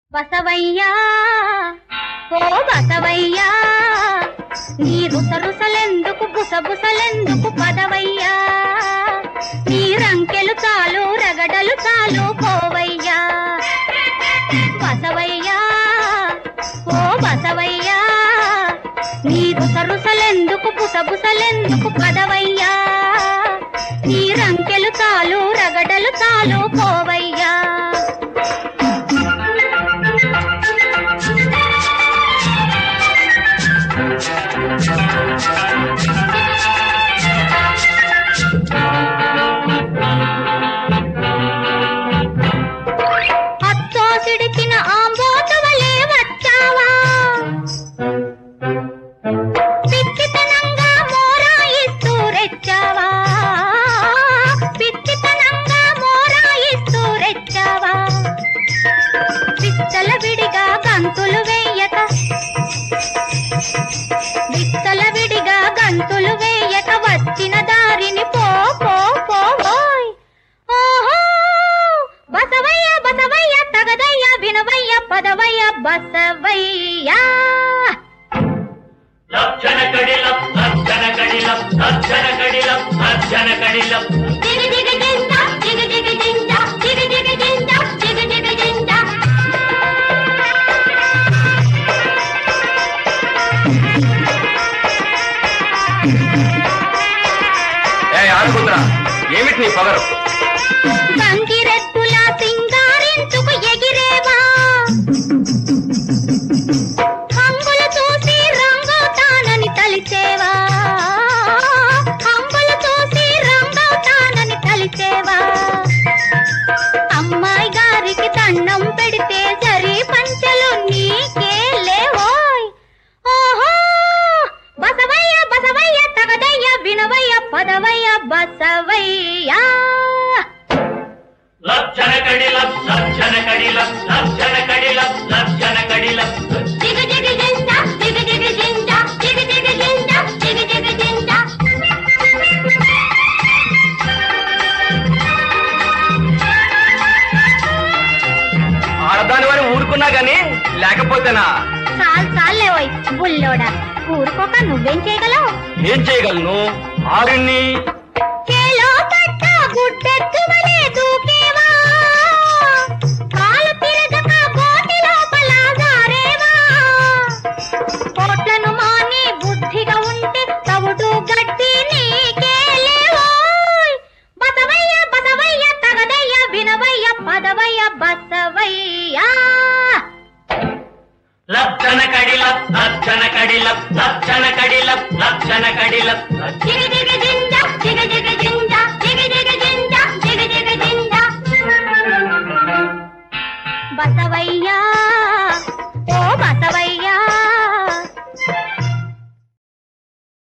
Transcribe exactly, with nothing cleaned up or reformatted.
బసవయ్యా ఓ బసవయ్యా నీ రుస రుసలెందుకు బుసబుసలెందుకు పదవయ్యా నీ రంకెలు చాలు రగడలు చాలు పోవయ్యా బసవయ్యా ఓ బసవయ్యా నీ రుస రుసలెందుకు బుసబుసలెందుకు పదవయ్యా నీ రంకెలు చాలు రగడలు చాలు పోవయ్యా అచ్చోసిడికిన ఆంబోతువలే వచ్చావా పిచ్చితనంగా మోరాయిస్తూ రెచ్చావా పిచ్చితనంగా మోరాయిస్తూ రెచ్చావా విత్తల విడిగా గంతులు వేయక విత్తల విడిగా గంతులు వేయక వచ్చిన దారిని పో పో పోయ్ ఓహో బసవయ్య బసవయ్య తగదయ్య వినవయ్య పదవయ్య బసవయ్య లక్షణ కడిలం లక్షణ కడిలం లక్షణ కడిలం లక్షణ కడిలం దిగి దిగి జింజ దిగి దిగి జింజ దిగి దిగి జింజ దిగి దిగి జింజ ఏమిటి నీ పగరు గంగిరెద్దుల సింగారించుకు ఎగిరేవా హంగులు చూసి రంగవుతానని తలిచేవా హంగులు చూసి రంగవుతానని తలిచేవా అమ్మాయి గారికి దండం పెడితే సరి పంచలు నీకే లేవోయ్ ఓహో బసవయ్య బసవయ్య తగదయ్య వినవయ్య పదవయ్య బసవయ్య లక్షణ కడిలం లక్షణ కడిలం లక్షణ కడిలం లక్షణ కడిలం దిగి దిగి జింజ దిగి దిగి జింజ దిగి దిగి జింజ దిగి దిగి జింజ ఆడదాని వారి ఊరుకున్నా గాని లేకపోతేనా చాలు చాలే ఓయ్ బుల్లోడా ఊరుకోక నువ్వేం చేయగలవు ఏం చేయగలను ఆరుణ్ణి చేలో పట్ట గుడ్డెత్తువలే దూకేవా కాలు తిరగక గోటి లోపల జారేవా కోట్లను మాని బుద్ధిగా ఉంటే తవుడు గడ్డి నీకే లేవోయ్ బసవయ్య బసవయ్య తగదయ్య వినవయ్య పదవయ్య బసవయ్య లక్షణ కడిలం లక్షణ కడిలం లక్షణ కడిలం లక్షణ కడిలం దిగి దిగి జింజ దిగి దిగి జింజ